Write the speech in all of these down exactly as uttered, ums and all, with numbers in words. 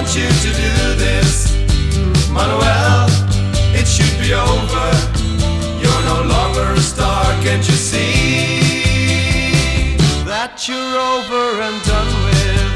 want you to do this. Manuel, it should be over. You're no longer a star, can't you see that you're over and done with?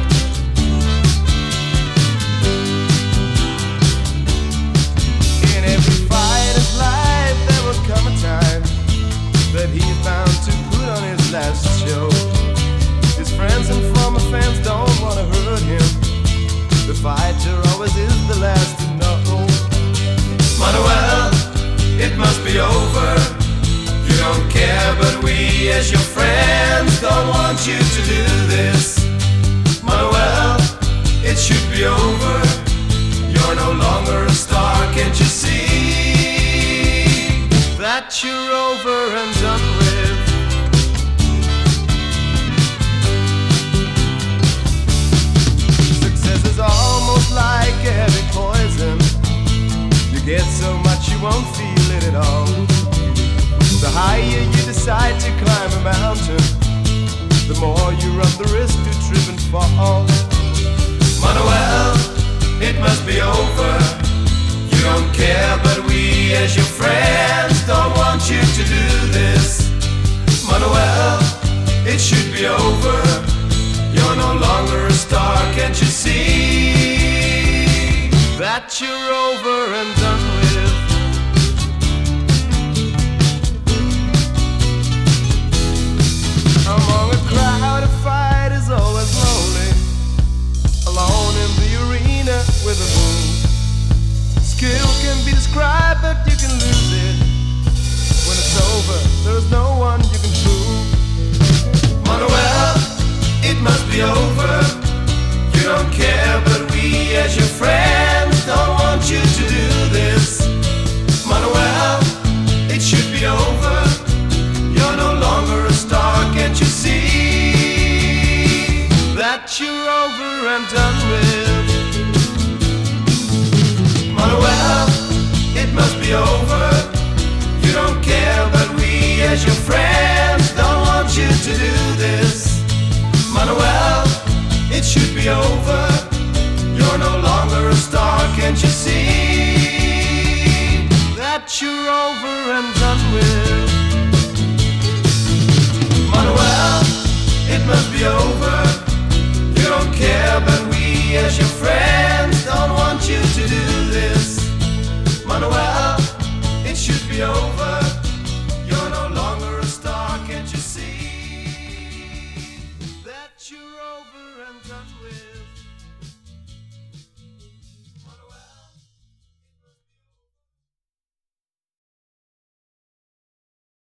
In every fighter's life there will come a time that he's bound to put on his last show. His friends and former fans don't want to hurt him. The fighter always is the last to know. Manuel, it must be over. You don't care, but we as your friends don't want you to do this. Manuel, it should be over. You're no longer a star, can't you see that you're over and done with? Success is almost like heavy poison. You get so much you won't feel it at all. The higher you decide to climb a mountain, the more you run the risk to trip and fall. Manuel, it must be over. You don't care, but we as your friends don't want you to do this. Manuel, it should be over. You're no longer a star, can't you see that you're over and done with? Among a crowd of fighters always lonely, alone in the arena with a move. Skill can be described, but you can lose it. When it's over, there's no one you can fool. Manuel, it must be over. You don't care, but we as your friends don't want you to do this. Manuel, it should be over. You're no longer a star, can't you see that you're over and done with? Manuel, it must be over. You don't care, but we as your friends don't want you to do this. Manuel, it should be over. You're no longer a star, can't you see that you're over and done with? Manuel, it must be over. You don't care, but we as your friends don't want you to do this. Manuel, it should be over. You're no longer a star, can't you see that you're over and done with?